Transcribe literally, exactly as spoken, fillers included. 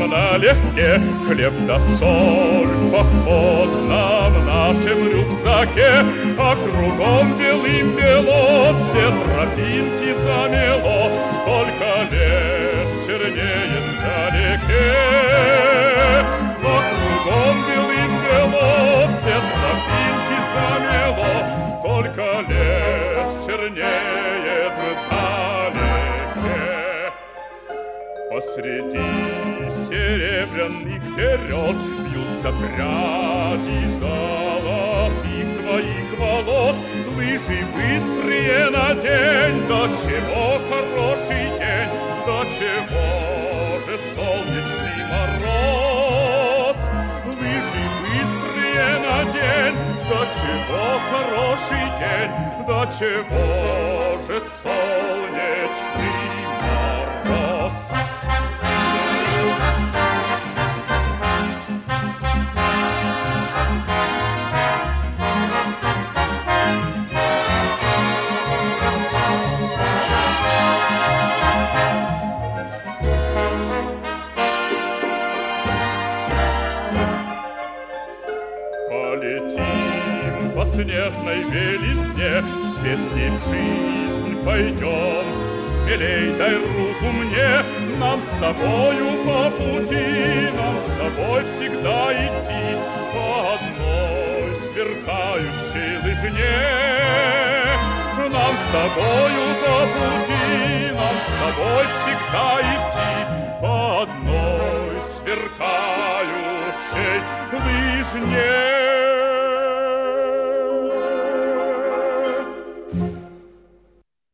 едем налегке, хлеб да соль в походном нашем рюкзаке, а кругом белым бело, все тропинки замело, только лес чернеет вдалеке. А кругом белым бело, все тропинки замело, только лес чернеет вдалеке. Посреди серебряных берез бьются пряди золотых твоих волос. Лыжи быстрые надень, до чего хороший день, до чего же солнечный мороз. Лыжи быстрые надень, до чего хороший день, до чего же солнечный мороз. Полетим по снежной белизне, с песней в жизнь пойдем. Смелей дай руку мне, нам с тобою по пути, нам с тобой всегда идти по одной сверкающей лыжне. Нам с тобою по пути, нам с тобой всегда идти по одной сверкающей лыжне.